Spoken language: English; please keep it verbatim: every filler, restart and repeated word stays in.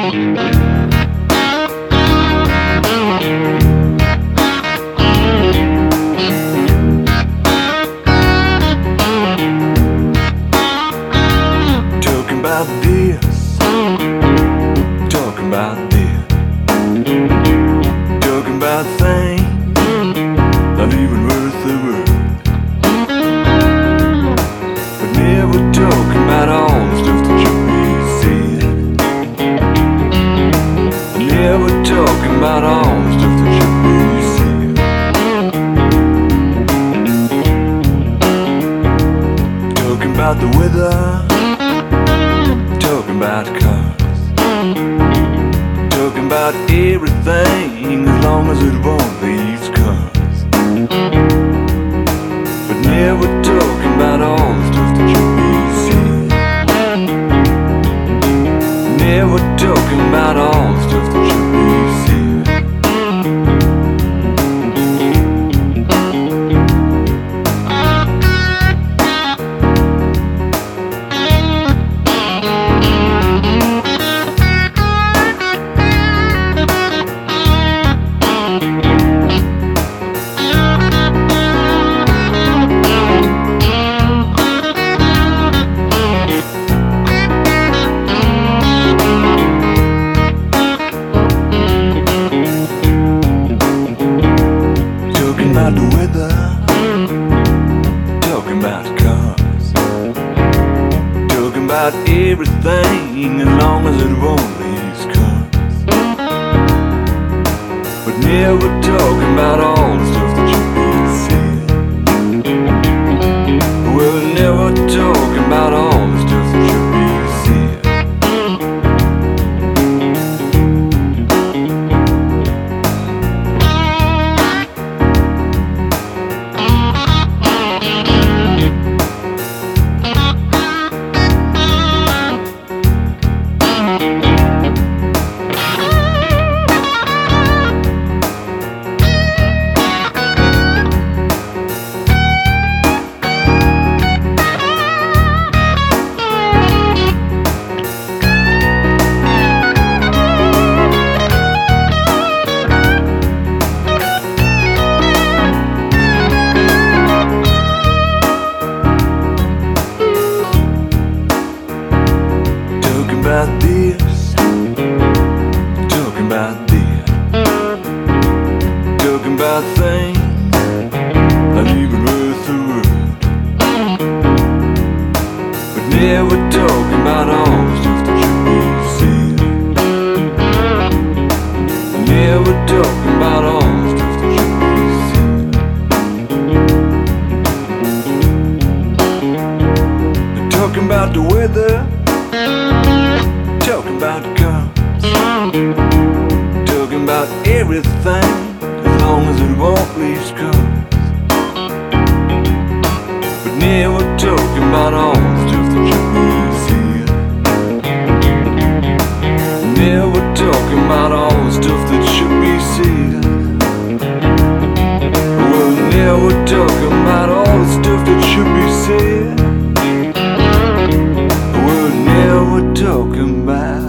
Talking about this, talking about this, talking about things not even worth the word, but never talking about all the stuff that should be said. Never talking about all the stuff that should be said. Talking about the weather, talking about cars, talking about everything as long as it won't leave scars, but never talking about all the stuff that should be said. Never talking about all the stuff that should be said. Talking about the weather, talking about cars, talking about everything as long as it won't leave scars, but never talking about all the stuff that should be said. We're never talking about all the stuff that should be said. Talking about this, talking about this, talking about things not even worth the word, but never talking about all the stuff that should be said. Never talking about all the stuff that should be said. Talking about the weather, talking about cars, talking about everything as long as it won't leave scars, but never talking about all the stuff that should be said. Never talking about all the stuff that should be said. We'll never talking about all the stuff that should be said. We're never talking about